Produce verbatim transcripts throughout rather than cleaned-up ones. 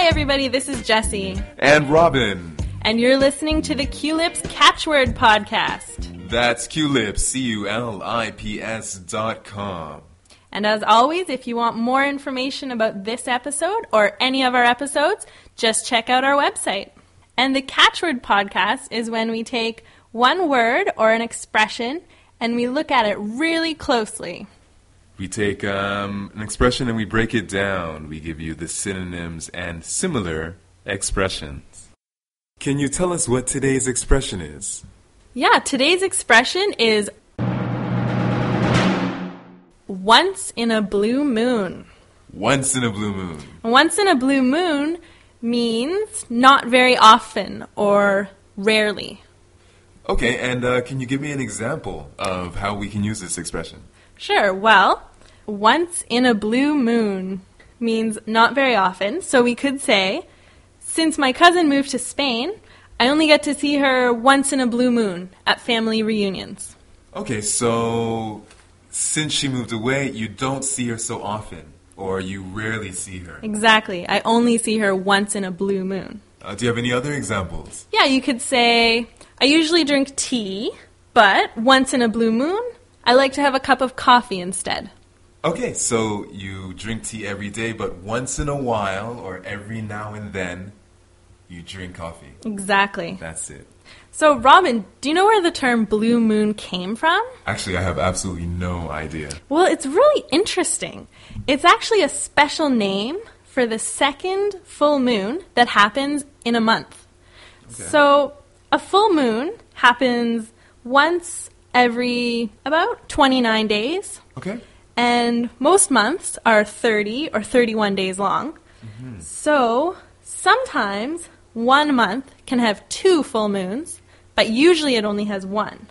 everybody, this is Jessie. And Robin. And you're listening to the Culips Catchword Podcast. That's Culips, C U L I P S dot com. And as always, if you want more information about this episode or any of our episodes, just check out our website. And the Catchword Podcast is when we take one word or an expression and we look at it really closely. We take um, an expression and we break it down. We give you the synonyms and similar expressions. Can you tell us what today's expression is? Yeah, today's expression is once in a blue moon. Once in a blue moon. Once in a blue moon means not very often or rarely. Okay, and uh, can you give me an example of how we can use this expression? Sure. Well, once in a blue moon means not very often. So we could say, since my cousin moved to Spain, I only get to see her once in a blue moon at family reunions. Okay, so since she moved away, you don't see her so often, or you rarely see her. Exactly. I only see her once in a blue moon. Uh, do you have any other examples? Yeah, you could say, I usually drink tea, but once in a blue moon, I like to have a cup of coffee instead. Okay, so you drink tea every day, but once in a while, or every now and then, you drink coffee. Exactly. That's it. So, Robin, do you know where the term blue moon came from? Actually, I have absolutely no idea. Well, it's really interesting. It's actually a special name for the second full moon that happens in a month. Okay. So, a full moon happens once every about twenty-nine days. Okay. And most months are thirty or thirty-one days long. Mm-hmm. So, sometimes one month can have two full moons, but usually it only has one.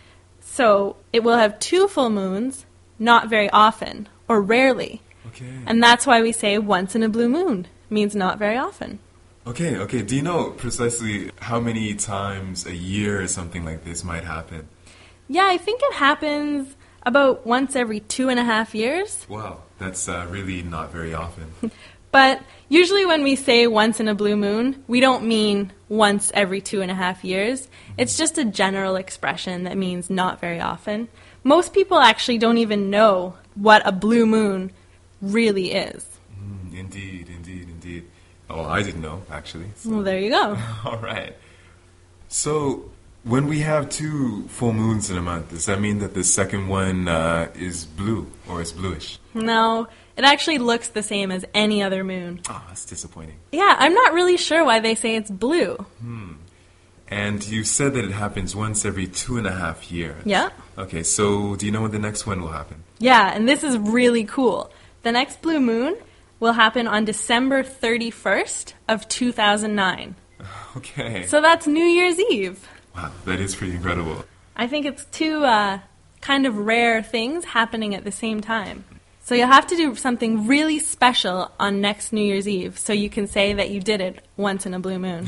So it will have two full moons, not very often, or rarely. Okay. And that's why we say once in a blue moon. Means not very often. Okay, okay. Do you know precisely how many times a year or something like this might happen? Yeah, I think it happens about once every two and a half years. Wow, that's uh, really not very often. But usually when we say once in a blue moon, we don't mean once every two and a half years. It's just a general expression that means not very often. Most people actually don't even know what a blue moon really is. Mm, indeed, indeed, indeed. Oh, I didn't know, actually. So. Well, there you go. All right. So, when we have two full moons in a month, does that mean that the second one uh, is blue or is bluish? No. It actually looks the same as any other moon. Oh, that's disappointing. Yeah, I'm not really sure why they say it's blue. Hmm. And you said that it happens once every two and a half years. Yeah. Okay, so do you know when the next one will happen? Yeah, and this is really cool. The next blue moon will happen on December thirty-first of two thousand nine. Okay. So that's New Year's Eve. Wow, that is pretty incredible. I think it's two uh, kind of rare things happening at the same time. So you'll have to do something really special on next New Year's Eve so you can say that you did it once in a blue moon.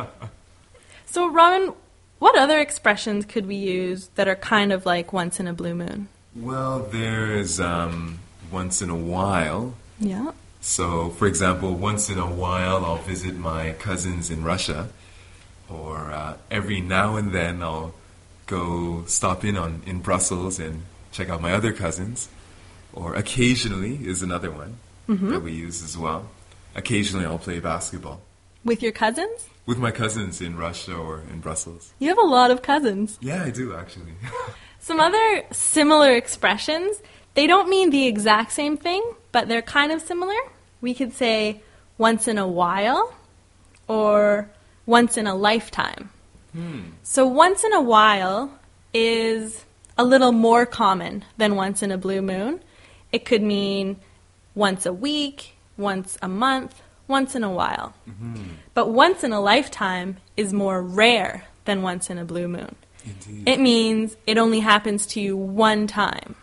So, Robin, what other expressions could we use that are kind of like once in a blue moon? Well, there's um, once in a while. Yeah. So, for example, once in a while I'll visit my cousins in Russia. Or uh, every now and then I'll go stop in on in Brussels and check out my other cousins. Or occasionally is another one mm-hmm. that we use as well. Occasionally I'll play basketball. With your cousins? With my cousins in Russia or in Brussels. You have a lot of cousins. Yeah, I do, actually. Some other similar expressions, they don't mean the exact same thing, but they're kind of similar. We could say once in a while or once in a lifetime. Hmm. So once in a while is a little more common than once in a blue moon. It could mean once a week, once a month, once in a while. Mm-hmm. But once in a lifetime is more rare than once in a blue moon. Indeed. It means it only happens to you one time.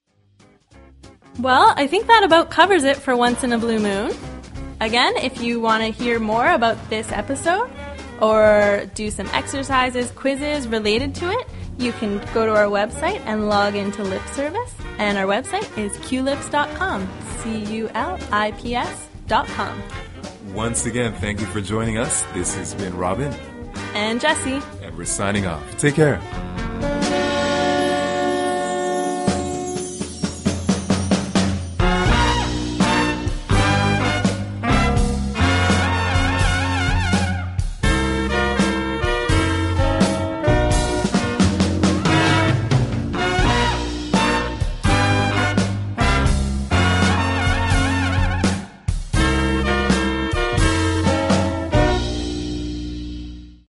Well, I think that about covers it for Once in a Blue Moon. Again, if you want to hear more about this episode or do some exercises, quizzes related to it, you can go to our website and log into Lip Service. And our website is culips dot com, C U L I P S dot com. once again, thank you for joining us. This has been Robin. And Jesse. And we're signing off. Take care.